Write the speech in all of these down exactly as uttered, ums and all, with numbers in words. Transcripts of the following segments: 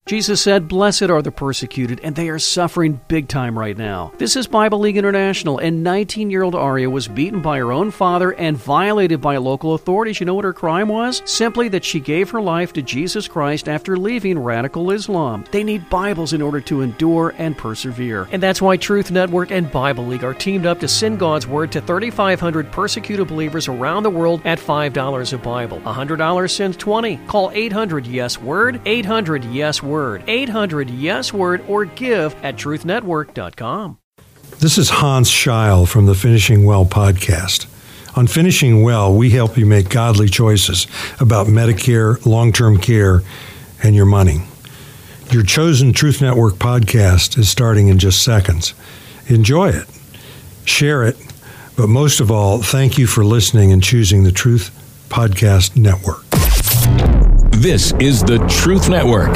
Jesus said, "Blessed are the persecuted," and they are suffering big time right now. This is Bible League International, and nineteen-year-old Aria was beaten by her own father and violated by local authorities. You know what her crime was? Simply that she gave her life to Jesus Christ after leaving radical Islam. They need Bibles in order to endure and persevere. And that's why Truth Network and Bible League are teamed up to send God's Word to thirty-five hundred persecuted believers around the world at five dollars a Bible. one hundred dollars sends twenty. Call eight hundred yes word, eight hundred yes word. eight hundred yes word or give at truth network dot com. This is Hans Scheil from the Finishing Well podcast. On Finishing Well, we help you make godly choices about Medicare, long-term care, and your money. Your chosen Truth Network podcast is starting in just seconds. Enjoy it. Share it. But most of all, thank you for listening and choosing the Truth Podcast Network. This is the Truth Network.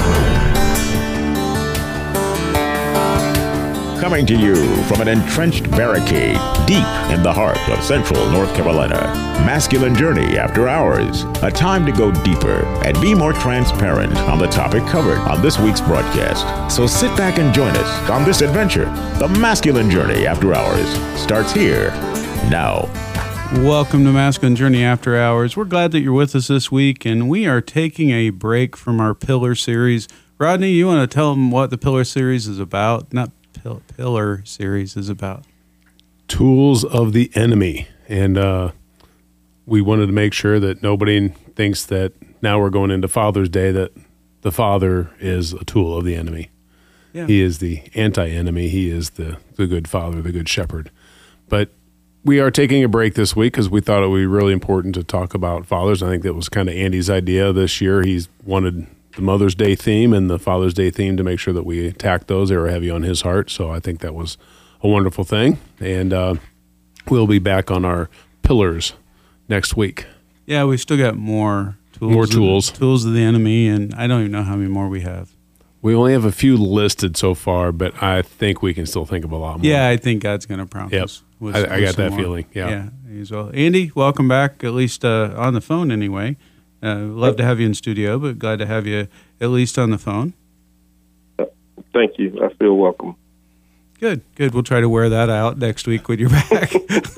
Coming to you from an entrenched barricade deep in the heart of central North Carolina. Masculine Journey After Hours. A time to go deeper and be more transparent on the topic covered on this week's broadcast. So sit back and join us on this adventure. The Masculine Journey After Hours starts here now. Welcome to Masculine Journey After Hours. We're glad that you're with us this week, and we are taking a break from our Pillar series. Rodney, you want to tell them what the Pillar series is about? Not Pill- Pillar series is about. Tools of the enemy. And uh, we wanted to make sure that nobody thinks that now we're going into Father's Day that the father is a tool of the enemy. Yeah. He is the anti-enemy. He is the, the good father, the good shepherd. But we are taking a break this week because we thought it would be really important to talk about fathers. I think that was kind of Andy's idea this year. He's wanted the Mother's Day theme and the Father's Day theme to make sure that we attack those. They were heavy on his heart, so I think that was a wonderful thing. And uh, we'll be back on our pillars next week. Yeah, we still got more tools. More tools. Of the, tools of the enemy, and I don't even know how many more we have. We only have a few listed so far, but I think we can still think of a lot more. Yeah, I think God's going to prompt yep. us. With, I, I with got that more. feeling, yeah. Yeah, as well. Andy, welcome back, at least uh, on the phone anyway. Uh, love to have you in studio, but glad to have you at least on the phone. Thank you. I feel welcome. Good, good. We'll try to wear that out next week when you're back.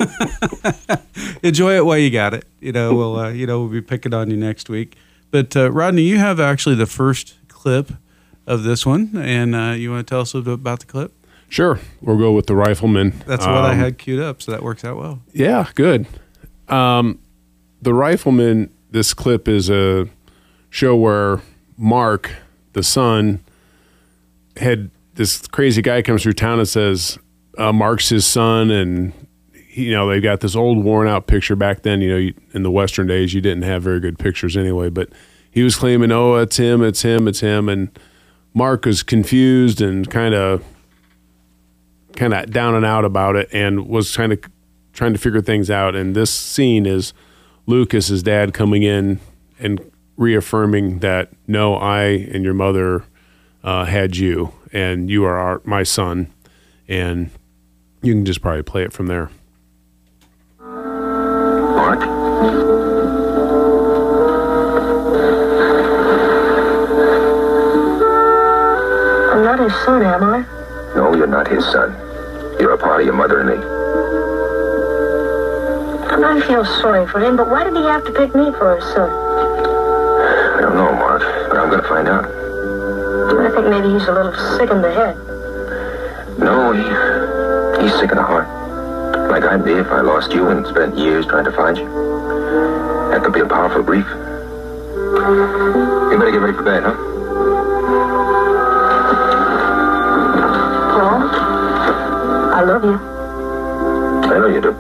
Enjoy it while you got it. You know, we'll uh, you know we'll be picking on you next week. But uh, Rodney, you have actually the first clip of this one, and uh, you want to tell us a little bit about the clip? Sure. We'll go with the rifleman. That's what um, I had queued up, so that works out well. Yeah, good. Um, the rifleman. This clip is a show where Mark, the son, had this crazy guy comes through town and says uh, Mark's his son, and he, you know they've got this old worn out picture. Back then, you know, you, in the Western days, you didn't have very good pictures anyway. But he was claiming, "Oh, it's him, it's him, it's him," and Mark was confused and kind of, kind of down and out about it, and was kind of trying to figure things out. And this scene is Lucas, his dad, coming in and reaffirming that, no, I and your mother uh, had you, and you are our, my son. And you can just probably play it from there. Mark? I'm not his son, am I? No, you're not his son. You're a part of your mother and me. I feel sorry for him, but why did he have to pick me for his son? I don't know, Mark, but I'm going to find out. I think maybe he's a little sick in the head. No, he, he's sick in the heart. Like I'd be if I lost you and spent years trying to find you. That could be a powerful grief. You better get ready for bed, huh? Paul, I love you. I know you do.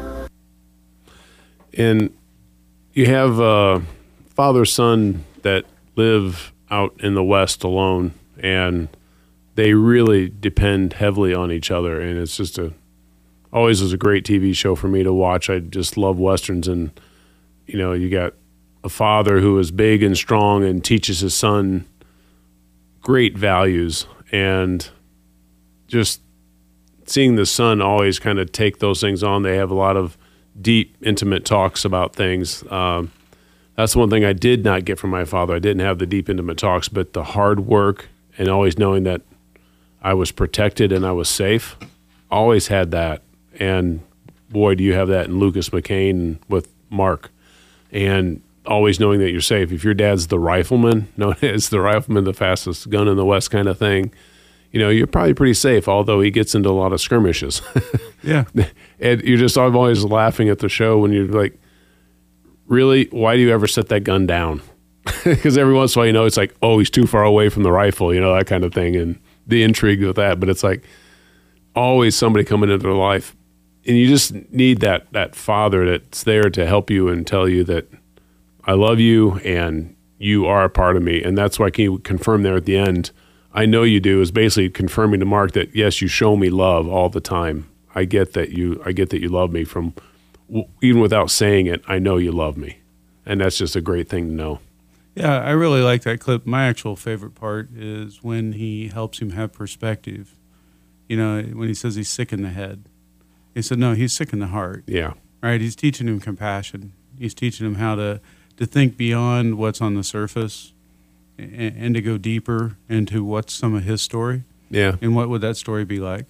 And you have a father-son that live out in the West alone, and they really depend heavily on each other. And it's just a always was a great T V show for me to watch. I just love Westerns, and you know, you got a father who is big and strong and teaches his son great values, and just seeing the son always kind of take those things on. They have a lot of deep, intimate talks about things. Um, that's the one thing I did not get from my father. I didn't have the deep, intimate talks, but the hard work, and always knowing that I was protected and I was safe. Always had that. And boy, do you have that in Lucas McCain with Mark. And always knowing that you're safe. If your dad's the rifleman, known as the rifleman, the fastest gun in the West kind of thing, you know, you're probably pretty safe, although he gets into a lot of skirmishes. Yeah. And you're just I'm always laughing at the show when you're like, really, why do you ever set that gun down? Because every once in a while, you know, it's like, oh, he's too far away from the rifle, you know, that kind of thing, and the intrigue with that. But it's like always somebody coming into their life, and you just need that that father that's there to help you and tell you that I love you and you are a part of me. And that's why can you confirm there at the end, I know you do, is basically confirming to Mark that, yes, you show me love all the time. I get that you I get that you love me from even without saying it. I know you love me. And that's just a great thing to know. Yeah, I really like that clip. My actual favorite part is when he helps him have perspective. You know, when he says he's sick in the head. He said, no, he's sick in the heart. Yeah. Right? He's teaching him compassion. He's teaching him how to, to think beyond what's on the surface and, and to go deeper into what's some of his story. Yeah. And what would that story be like?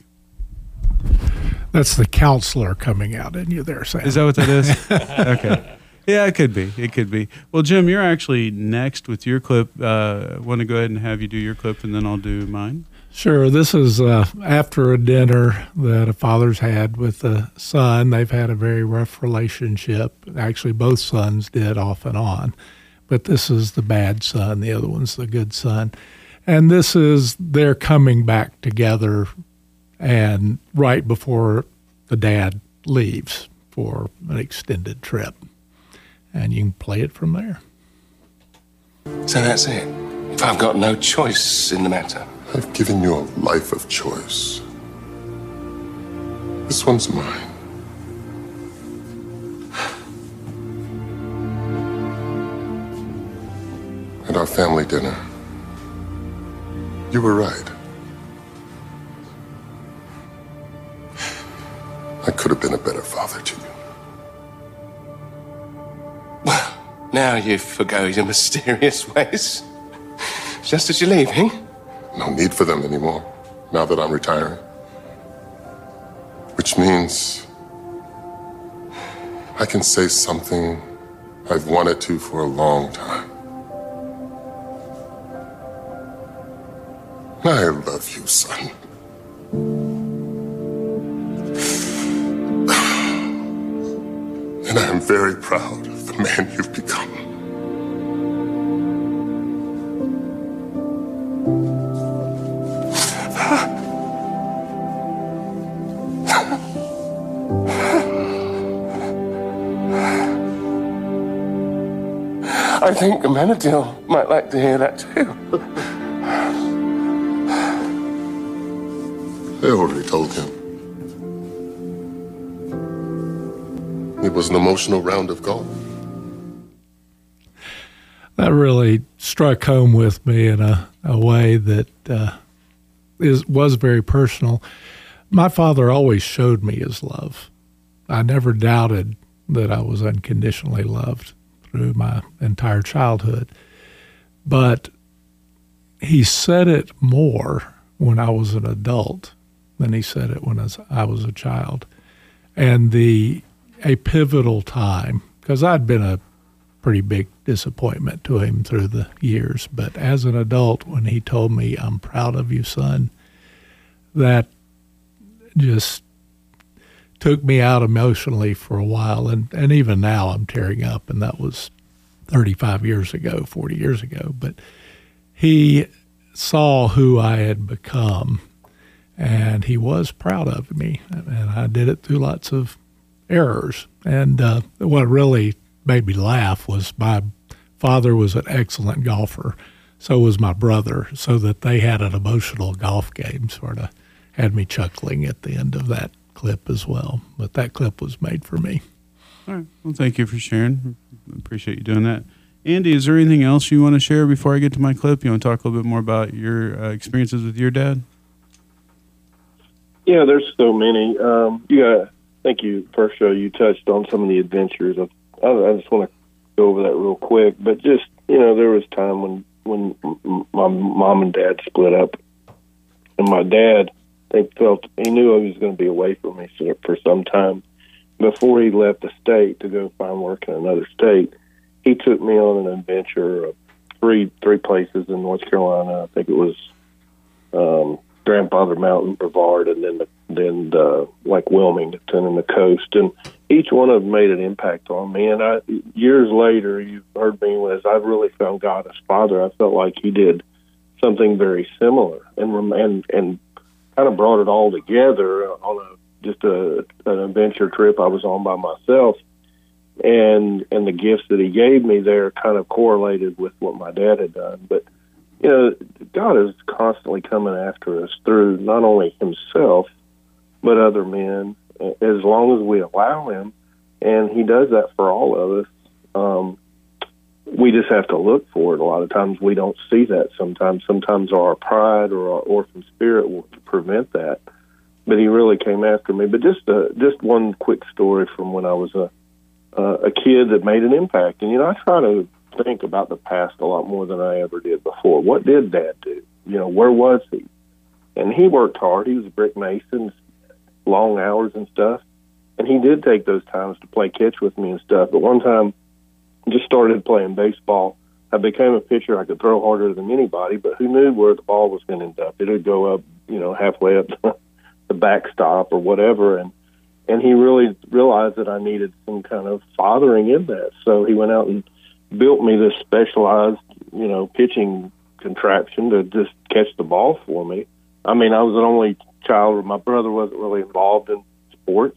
That's the counselor coming out in you there, Sam. Is that what that is? Okay. Yeah, it could be. It could be. Well, Jim, you're actually next with your clip. Uh, I want to go ahead and have you do your clip, and then I'll do mine. Sure. This is uh, after a dinner that a father's had with a son. They've had a very rough relationship. Actually, both sons did off and on. But this is the bad son. The other one's the good son. And this is they're coming back together and right before the dad leaves for an extended trip. And you can play it from there. So that's it. If I've got no choice in the matter. I've given you a life of choice. This one's mine. At our family dinner, you were right. I could have been a better father to you. Well, now you forgo your mysterious ways. Just as you're leaving. No need for them anymore, now that I'm retiring. Which means I can say something I've wanted to for a long time. I love you, son. And I am very proud of the man you've become. I think Amenadiel might like to hear that too. I already told him. It was an emotional round of golf. That really struck home with me in a, a way that uh, is was very personal. My father always showed me his love. I never doubted that I was unconditionally loved through my entire childhood. But he said it more when I was an adult than he said it when I was a child. And the a pivotal time, because I'd been a pretty big disappointment to him through the years, but as an adult, when he told me, "I'm proud of you, son," that just took me out emotionally for a while. And, and even now I'm tearing up, and that was thirty-five years ago, forty years ago. But he saw who I had become, and he was proud of me. And I did it through lots of errors. And uh, what really made me laugh was my father was an excellent golfer. So was my brother, so that they had an emotional golf game sort of had me chuckling at the end of that clip as well. But that clip was made for me. All right. Well, thank you for sharing. Appreciate you doing that. Andy, is there anything else you want to share before I get to my clip? You want to talk a little bit more about your uh, experiences with your dad? Yeah, there's so many. Um, you got, I think you first show you touched on some of the adventures. I, I just want to go over that real quick. But just, you know, there was time when when m- my mom and dad split up, and my dad, they felt he knew he was going to be away from me for, for some time. Before he left the state to go find work in another state, he took me on an adventure of three three places in North Carolina. I think it was um, Grandfather Mountain, Brevard, and then the, then the, like Wilmington and the coast. And each one of them made an impact on me. And I, years later, you've heard me as I've really found God as Father. I felt like He did something very similar, and and and kind of brought it all together on a just a an adventure trip I was on by myself. And and the gifts that He gave me there kind of correlated with what my dad had done. But, you know, God is constantly coming after us through not only Himself, but other men, as long as we allow Him. And He does that for all of us. Um, we just have to look for it. A lot of times we don't see that sometimes. Sometimes our pride or our orphan spirit will prevent that. But He really came after me. But just uh, just one quick story from when I was a Uh, a kid that made an impact. And, you know, I try to think about the past a lot more than I ever did before. What did Dad do? You know, where was he? And he worked hard. He was a brick mason, long hours and stuff. And he did take those times to play catch with me and stuff. But one time, I just started playing baseball. I became a pitcher. I could throw harder than anybody, but who knew where the ball was going to end up? It would go up, you know, halfway up the backstop or whatever. And And he really realized that I needed some kind of fathering in that. So he went out and built me this specialized, you know, pitching contraption to just catch the ball for me. I mean, I was an only child. My brother wasn't really involved in sports.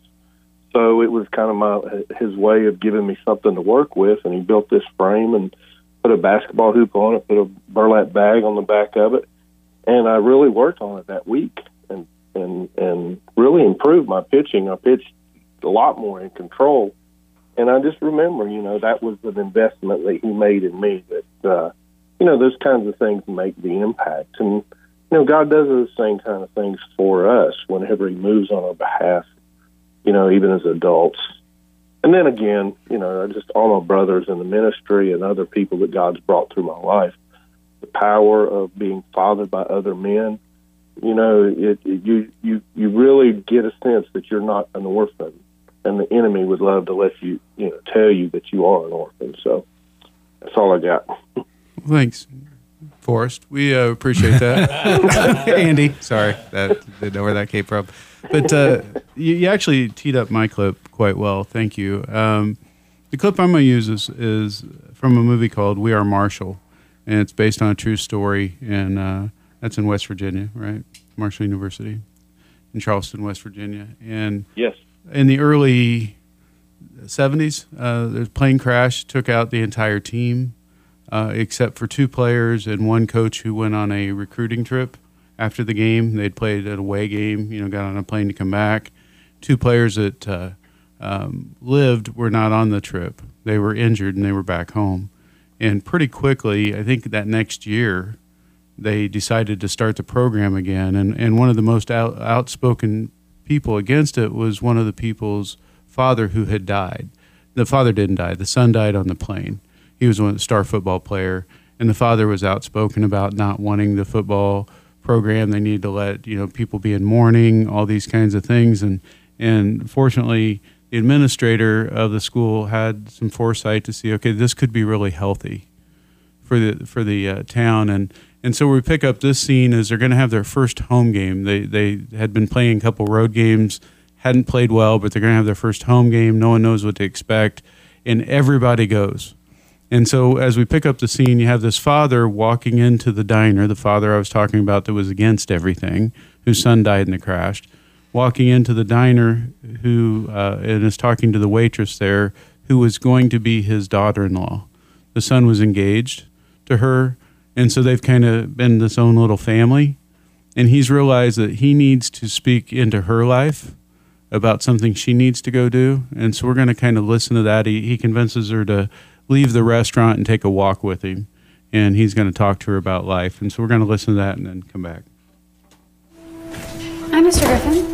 So it was kind of my his way of giving me something to work with. And he built this frame and put a basketball hoop on it, put a burlap bag on the back of it. And I really worked on it that week. And and and really improved my pitching. I pitched a lot more in control. And I just remember, you know, that was an investment that He made in me, that, uh, you know, those kinds of things make the impact. And, you know, God does those same kind of things for us whenever He moves on our behalf, you know, even as adults. And then again, you know, just all my brothers in the ministry and other people that God's brought through my life, the power of being fathered by other men. You know, it, it, you you you really get a sense that you're not an orphan, and the enemy would love to let you, you know, tell you that you are an orphan. So that's all I got. Thanks, Forrest. We uh, appreciate that. Andy, sorry, that didn't know where that came from, but uh, you, you actually teed up my clip quite well. Thank you. Um, the clip I'm going to use is, is from a movie called We Are Marshall, and it's based on a true story, and uh, that's in West Virginia, right? Marshall University in Charleston, West Virginia. And yes, in the early seventies, uh, the plane crash took out the entire team, uh, except for two players and one coach who went on a recruiting trip after the game. They'd played an away game, you know, got on a plane to come back. Two players that uh, um, lived were not on the trip. They were injured and they were back home. And pretty quickly, I think that next year, they decided to start the program again. And, and one of the most out, outspoken people against it was one of the people's father who had died. The father didn't die. The son died on the plane. He was a star football player. And the father was outspoken about not wanting the football program. They needed to let, you know, people be in mourning, all these kinds of things. And, and fortunately, the administrator of the school had some foresight to see, okay, this could be really healthy for the, for the uh, town. And, And so we pick up this scene as they're going to have their first home game. They they had been playing a couple road games, hadn't played well, but they're going to have their first home game. No one knows what to expect, and everybody goes. And so as we pick up the scene, you have this father walking into the diner, the father I was talking about that was against everything, whose son died in the crash, walking into the diner who uh, and is talking to the waitress there, who was going to be his daughter-in-law. The son was engaged to her. And so they've kind of been this own little family. And he's realized that he needs to speak into her life about something she needs to go do. And so we're going to kind of listen to that. He, he convinces her to leave the restaurant and take a walk with him. And he's going to talk to her about life. And so we're going to listen to that and then come back. Hi, Mister Griffin.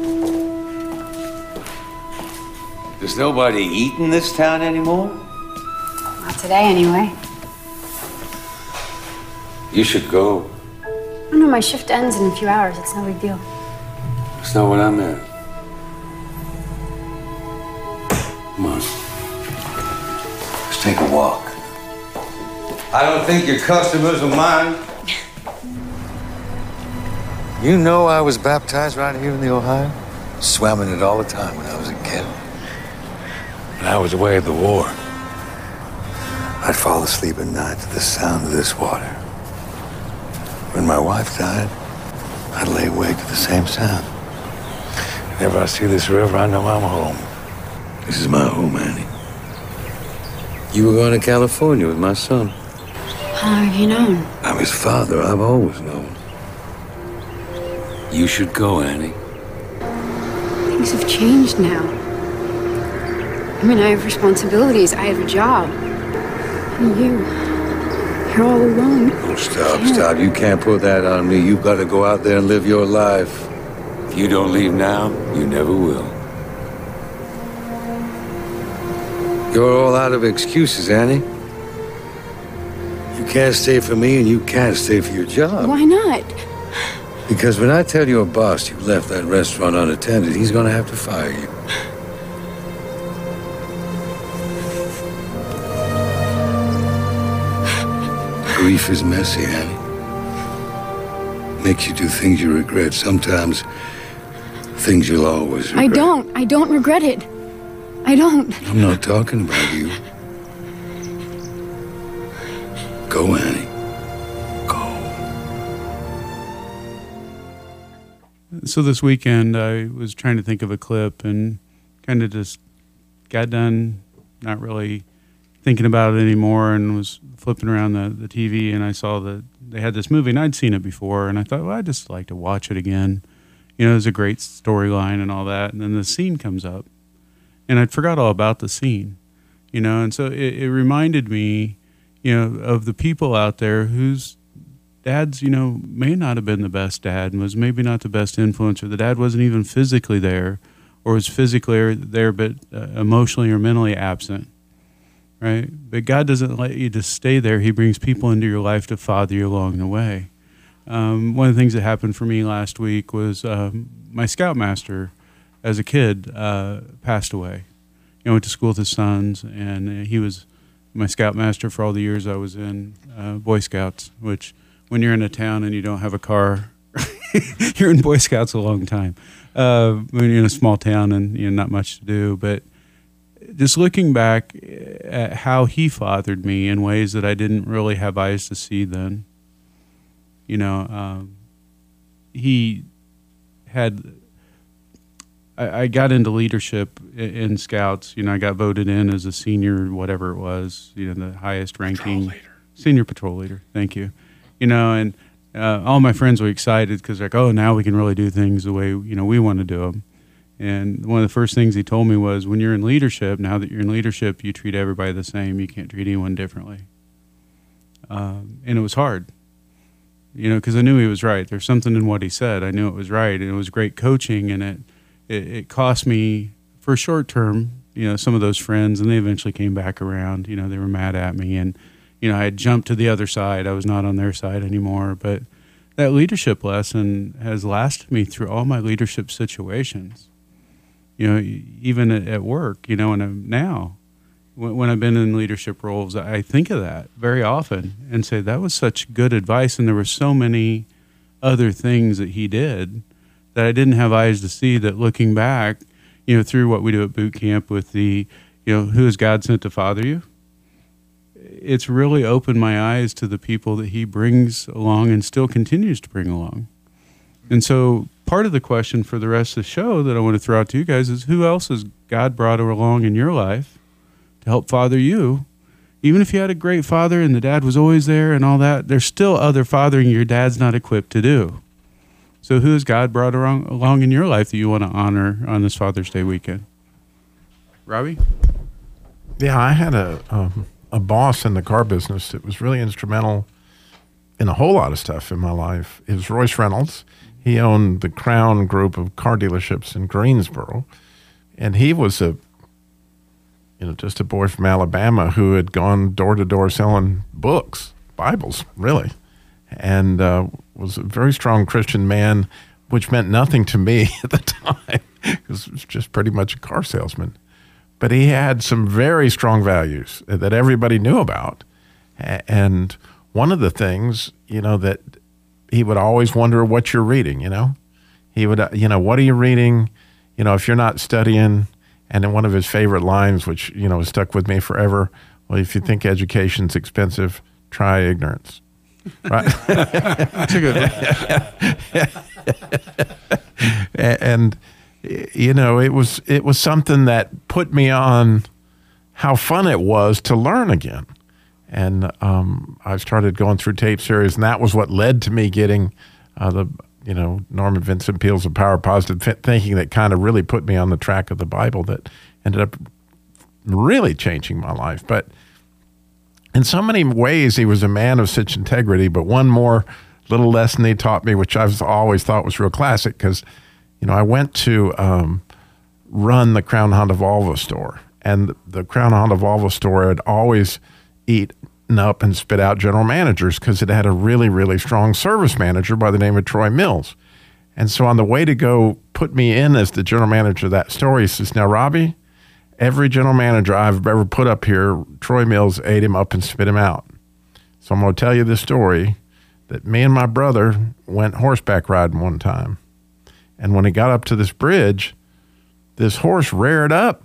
Does nobody eat in this town anymore? Not today, anyway. You should go. I know my shift ends in a few hours. It's no big deal. That's not what I meant. Come on. Let's take a walk. I don't think your customers will mind. You know I was baptized right here in the Ohio? Swam in it all the time when I was a kid. When I was away at the war, I'd fall asleep at night to the sound of this water. When my wife died, I'd lay awake to the same sound. Whenever I see this river, I know I'm home. This is my home, Annie. You were going to California with my son. How have you known? I'm his father. I've always known. You should go, Annie. Things have changed now. I mean, I have responsibilities. I have a job. And you, you're all alone. Oh, stop, stop. You can't put that on me. You've got to go out there and live your life. If you don't leave now, you never will. You're all out of excuses, Annie. You can't stay for me and you can't stay for your job. Why not? Because when I tell your boss you left that restaurant unattended, he's going to have to fire you. Grief is messy, Annie. Makes you do things you regret. Sometimes things you'll always regret. I don't. I don't regret it. I don't. I'm not talking about you. Go, Annie. So this weekend, I was trying to think of a clip and kind of just got done not really thinking about it anymore and was flipping around the, the T V, and I saw that they had this movie, and I'd seen it before, and I thought, well, I'd just like to watch it again. You know, there's a great storyline and all that, and then the scene comes up, and I'd forgot all about the scene, you know, and so it, it reminded me, you know, of the people out there whose dads, you know, may not have been the best dad and was maybe not the best influence, or the dad wasn't even physically there or was physically there but uh, emotionally or mentally absent, right? But God doesn't let you just stay there. He brings people into your life to father you along the way. Um, one of the things that happened for me last week was um, my scoutmaster as a kid uh, passed away. I went to school with his sons, and he was my scoutmaster for all the years I was in uh, Boy Scouts, which when you're in a town and you don't have a car, you're in Boy Scouts a long time. Uh, when you're in a small town and you know not much to do, but just looking back at how he fathered me in ways that I didn't really have eyes to see then. You know, um, he had. I, I got into leadership in, in Scouts. You know, I got voted in as a senior, whatever it was. You know, the highest ranking senior patrol leader. Thank you. You know, and uh, all my friends were excited because they're like, oh, now we can really do things the way, you know, we want to do them. And one of the first things he told me was, when you're in leadership, now that you're in leadership, you treat everybody the same. You can't treat anyone differently. Um, and it was hard, you know, because I knew he was right. There's something in what he said. I knew it was right. And it was great coaching. And it, it, it cost me, for short term, you know, some of those friends. And they eventually came back around. You know, they were mad at me. And you know, I had jumped to the other side. I was not on their side anymore. But that leadership lesson has lasted me through all my leadership situations. You know, even at, at work, you know, and now, when, when I've been in leadership roles, I think of that very often and say, that was such good advice. And there were so many other things that he did that I didn't have eyes to see, that looking back, you know, through what we do at boot camp with the, you know, who is God sent to father you? It's really opened my eyes to the people that he brings along and still continues to bring along. And so part of the question for the rest of the show that I want to throw out to you guys is, who else has God brought along in your life to help father you? Even if you had a great father and the dad was always there and all that, there's still other fathering your dad's not equipped to do. So who has God brought along, along in your life that you want to honor on this Father's Day weekend? Robbie? Yeah, I had a... Um a boss in the car business that was really instrumental in a whole lot of stuff in my life. It was Royce Reynolds. He owned the Crown group of car dealerships in Greensboro. And he was a, you know, just a boy from Alabama who had gone door to door selling books, Bibles, really. and uh, was a very strong Christian man, which meant nothing to me at the time because he was just pretty much a car salesman. But he had some very strong values that everybody knew about. And one of the things, you know, that he would always wonder what you're reading, you know. He would, uh, you know, what are you reading? You know, if you're not studying. And then one of his favorite lines, which, you know, has stuck with me forever, well, if you think education's expensive, try ignorance. Right? That's a good one. And, you know, it was it was something that put me on how fun it was to learn again. And um, I started going through tape series, and that was what led to me getting uh, the, you know, Norman Vincent Peale's The Power of Positive Thinking, that kind of really put me on the track of the Bible, that ended up really changing my life. But in so many ways, he was a man of such integrity. But one more little lesson he taught me, which I've always thought was real classic, because, you know, I went to um, run the Crown Honda Volvo store, and the Crown Honda Volvo store had always eaten up and spit out general managers because it had a really, really strong service manager by the name of Troy Mills. And so on the way to go put me in as the general manager of that store, he says, now, Robbie, every general manager I've ever put up here, Troy Mills ate him up and spit him out. So I'm going to tell you this story, that me and my brother went horseback riding one time. And when he got up to this bridge, this horse reared up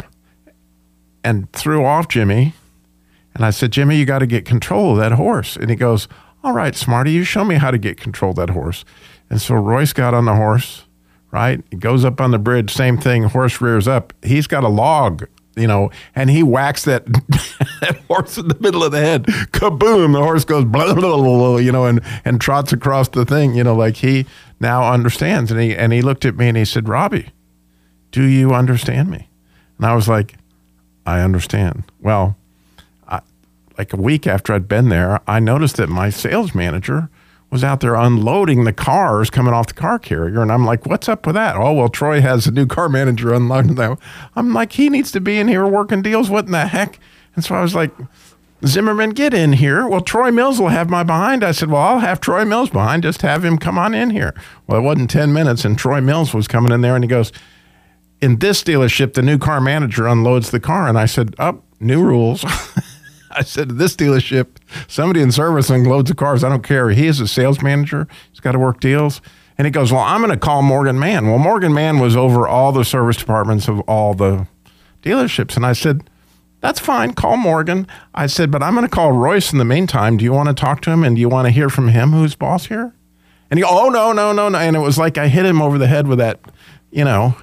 and threw off Jimmy. And I said, Jimmy, you got to get control of that horse. And he goes, all right, Smarty, you show me how to get control of that horse. And so Royce got on the horse, right? He goes up on the bridge, same thing, horse rears up. He's got a log, you know, and he whacks that, that horse in the middle of the head. Kaboom, the horse goes, blah, blah, blah, blah, you know, and, and trots across the thing, you know, like he now understands. And he, and he looked at me and he said, Robbie, do you understand me? And I was like, I understand. Well, I, like a week after I'd been there, I noticed that my sales manager was out there unloading the cars coming off the car carrier. And I'm like, what's up with that? Oh, well, Troy has a new car manager unloading them. I'm like, he needs to be in here working deals. What in the heck? And so I was like, Zimmerman, get in here. Well, Troy Mills will have my behind. I said, well, I'll have Troy Mills behind. Just have him come on in here. Well, it wasn't ten minutes, and Troy Mills was coming in there, and he goes, in this dealership, the new car manager unloads the car. And I said, oh, new rules. I said, this dealership, somebody in service unloads the cars. I don't care. He is a sales manager. He's got to work deals. And he goes, well, I'm going to call Morgan Mann. Well, Morgan Mann was over all the service departments of all the dealerships. And I said, that's fine. Call Morgan. I said, but I'm going to call Royce in the meantime. Do you want to talk to him? And do you want to hear from him who's boss here? And he goes, oh, no, no, no, no. And it was like I hit him over the head with that, you know.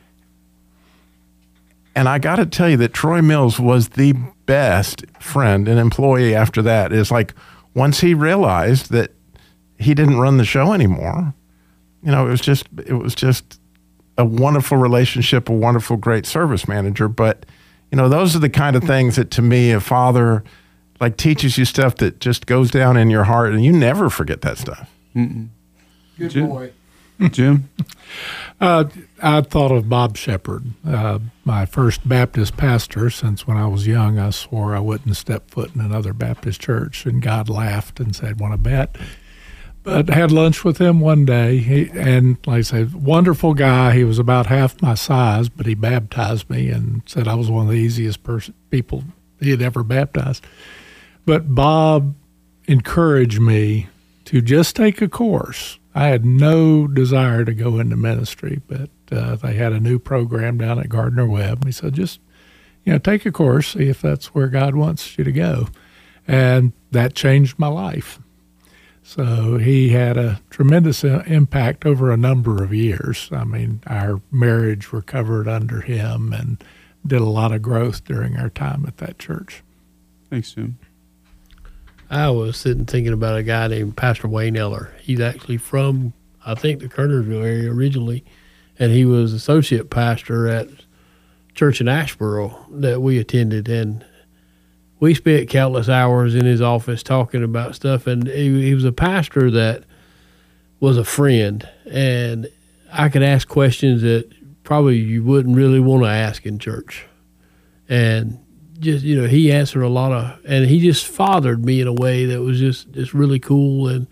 And I got to tell you that Troy Mills was the best friend and employee after that. It's like once he realized that he didn't run the show anymore, you know, it was just it was just a wonderful relationship, a wonderful, great service manager. But, you know, those are the kind of things that, to me, a father, like, teaches you stuff that just goes down in your heart, and you never forget that stuff. Mm-mm. Good Jim? boy. Jim? Uh, I thought of Bob Shepard, uh, my first Baptist pastor. Since when I was young, I swore I wouldn't step foot in another Baptist church, and God laughed and said, want to bet? But I had lunch with him one day, he, and like I said, wonderful guy. He was about half my size, but he baptized me and said I was one of the easiest pers- people he had ever baptized. But Bob encouraged me to just take a course. I had no desire to go into ministry, but uh, they had a new program down at Gardner Webb. He said, just, you know, take a course, see if that's where God wants you to go. And that changed my life. So he had a tremendous impact over a number of years. I mean, our marriage recovered under him and did a lot of growth during our time at that church. Thanks, Jim. I was sitting thinking about a guy named Pastor Wayne Eller. He's actually from, I think, the Kernersville area originally, and he was associate pastor at church in Asheboro that we attended, and we spent countless hours in his office talking about stuff, and he, he was a pastor that was a friend, and I could ask questions that probably you wouldn't really want to ask in church, and just, you know, he answered a lot of, and he just fathered me in a way that was just, just really cool. And, you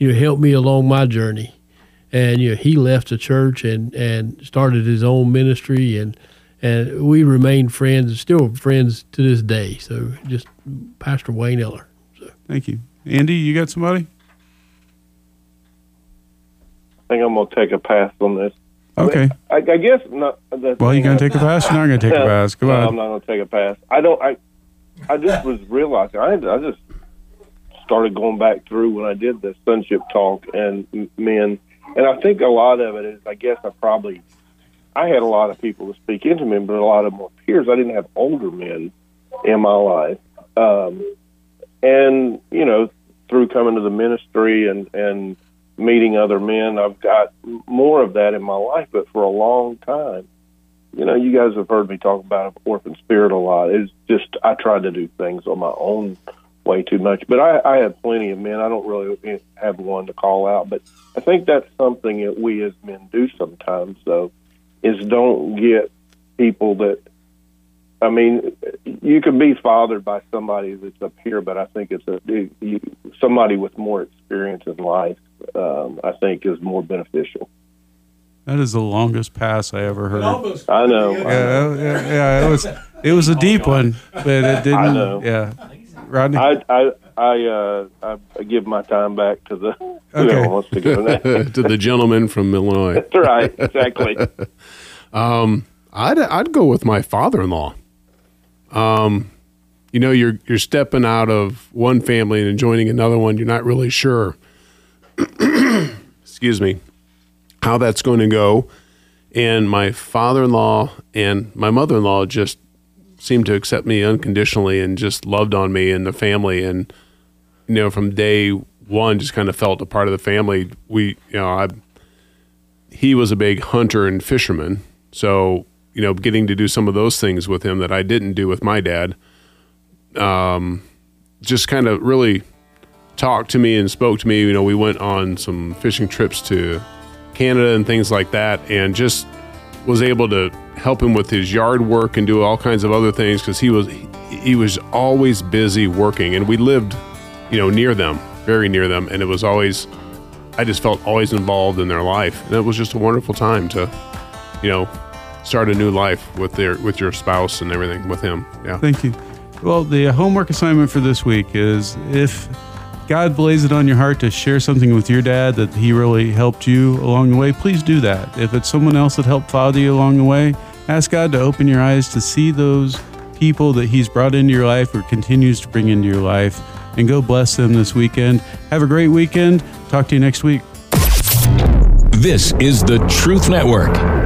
you know, helped me along my journey. And, you know, he left the church and, and started his own ministry, and and we remained friends, still friends to this day. So just Pastor Wayne Eller. So. Thank you. Andy, you got somebody? I think I'm going to take a pass on this. Okay. I, I guess not. Well, you going to take a pass? You're not going to take a pass. Come no, on. I'm not going to take a pass. I don't. I I just was realizing. I I just started going back through when I did the sonship talk and men, and I think a lot of it is. I guess I probably I had a lot of people to speak into me, but a lot of more peers. I didn't have older men in my life, um, and you know, through coming to the ministry and and. meeting other men, I've got more of that in my life, but for a long time, you know, you guys have heard me talk about orphan spirit a lot. It's just, I tried to do things on my own way too much, but I, I have plenty of men. I don't really have one to call out, but I think that's something that we as men do sometimes, though, is don't get people that, I mean, you can be fathered by somebody that's up here, but I think it's a you, somebody with more experience in life. Um, I think is more beneficial. That is the longest pass I ever heard. I know. Yeah, yeah, yeah, it was it was a deep one, but it didn't. I know. Yeah, Rodney. I I I, uh, I give my time back to the okay. who wants to go next. To the gentleman from Illinois. That's right, exactly. um, I'd I'd go with my father-in-law. Um, you know, you're you're stepping out of one family and joining another one. You're not really sure. Excuse me, how that's going to go. And my father-in-law and my mother-in-law just seemed to accept me unconditionally and just loved on me and the family. And, you know, from day one, just kind of felt a part of the family. We, you know, I, he was a big hunter and fisherman. So, you know, getting to do some of those things with him that I didn't do with my dad, um, just kind of really talked to me and spoke to me. You know, we went on some fishing trips to Canada and things like that, and just was able to help him with his yard work and do all kinds of other things because he was he was always busy working, and we lived, you know, near them, very near them, and it was always, I just felt always involved in their life, and it was just a wonderful time to, you know, start a new life with their with your spouse and everything with him. Yeah. Thank you. Well, the homework assignment for this week is if God lays it on your heart to share something with your dad that he really helped you along the way, please do that. If it's someone else that helped father you along the way, ask God to open your eyes to see those people that he's brought into your life or continues to bring into your life, and go bless them this weekend. Have a great weekend. Talk to you next week. This is the Truth Network.